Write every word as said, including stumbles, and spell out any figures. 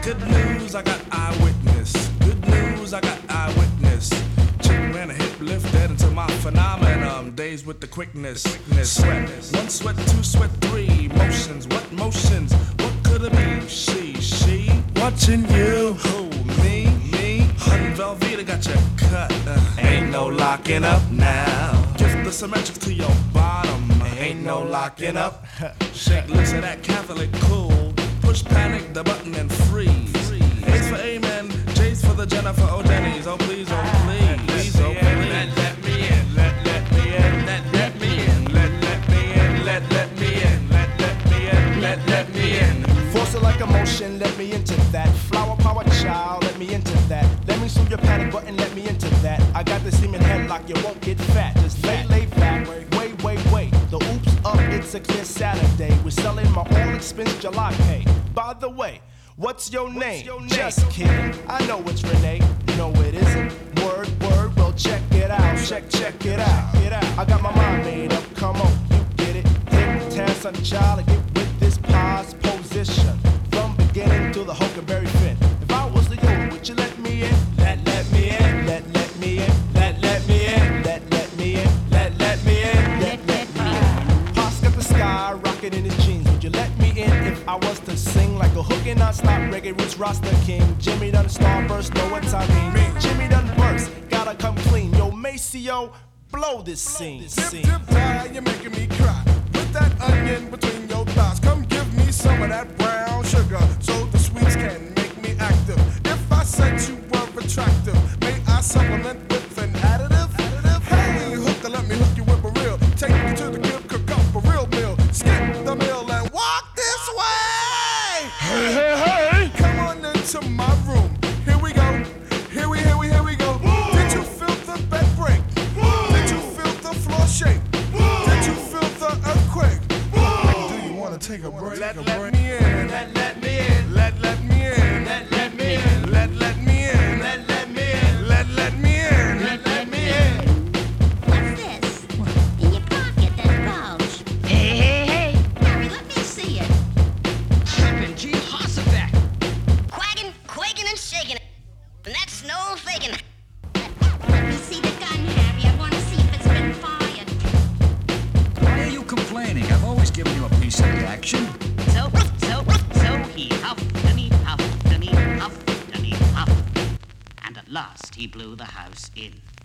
Good news, I got eyewitness. Good news, I got eyewitness. Chick ran a hip lift dead into my phenomenon. Days with the quickness. quickness. Sweat. One sweat, two sweat, three. Motions, what motions? What could it be? She, she. Watching you. Who, me, me. Hun Velveeta got your cut. Uh, ain't no locking up now. Gift the symmetric to your bottom. Ain't no locking up. Shake loose of that Catholic cool. Push panic, the button and freeze. A's for amen, J's for the Jennifer O'Denny's. Oh please, oh please, please, oh please. Let, let me in, let, let me in, let, let me in, let, let me in, let, let me in, let, let me in, let, let me in. Force it like emotion, let me into that. Flower power child, let me into that. Let me soothe your panic button, let me into that. I got the semen headlock, you won't get fat. Just lay, lay back, wait, wait, wait. The oops up, it's a clear Saturday. We're selling my all expense July pay. By the way, what's your name? Your name? Just kidding, I know it's Renee. No, it isn't. Word, word, well, check it out. Check, check it out. Get out. I got my mind made up, come on, you get it. Take the task on the child and get with this pause position. From beginning to the Huckleberry Finn. If I was the you, would you let me in? Let, let me in. Let, let me in. Let, let me in. Let, let me in. Let, let me in. Let, let me in. Pops got the sky rocking in his jeans. Would you let me in if I was to sing like a hook and non-stop reggae roots Rasta King? Jimmy done starburst, know what I mean. Jimmy done burst, gotta come clean. Yo, Maceo, blow this scene. Tip, tip, tie, you're making me cry. Put that onion between your thighs. Come give me some of that brown sugar so the sweets can make me active. If I said you were attractive, may I supplement with an additive? additive? Hey, hooker, let me hook you with a reel. Take me to the crib, cook up a real meal. Skip the meal and walk this way. Hey, hey, hey! Come on into my room. Here we go. Here we, here we, here we go. Woo! Did you feel the bed break? Woo! Did you feel the floor shake? Woo! Did you feel the earthquake? Woo! Do you want to take a break? Let, let me in. Let, let me in. Let, let me in. Let, let me in. Let, let me in. Let, let me in. Let, let me in. Let, let me in. What's this? In your pocket, that bulge. Hey, hey, hey! Harry, let me see it. Trippin' Jehoshaphat! Quagging, quaking, and shaking it. And that's no faking it. Let me see the gun, Harry. I want to see if it's been fired. Why are you complaining? I've always given you a piece of the action. So, so, so he huffed and he puffed and he huffed and he puffed. And at last he blew the house in.